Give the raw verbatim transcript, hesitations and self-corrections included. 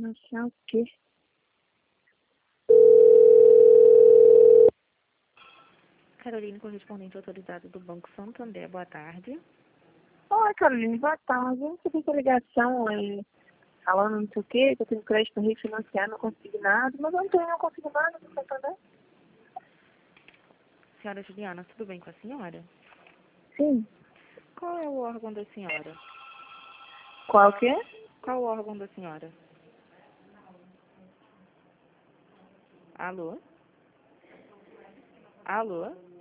Nossa, o quê? Carolina, correspondente autorizada do Banco Santander. Boa tarde. Oi, Carolina, boa tarde. Eu recebi essa ligação é, falando não sei o quê, que eu tenho crédito para refinanciar, não consigo nada, mas eu não tenho, não consigo nada no Santander. Senhora Juliana, tudo bem com a senhora? Sim. Qual é o órgão da senhora? Qual que é? Qual o órgão da senhora? Alô? Alô?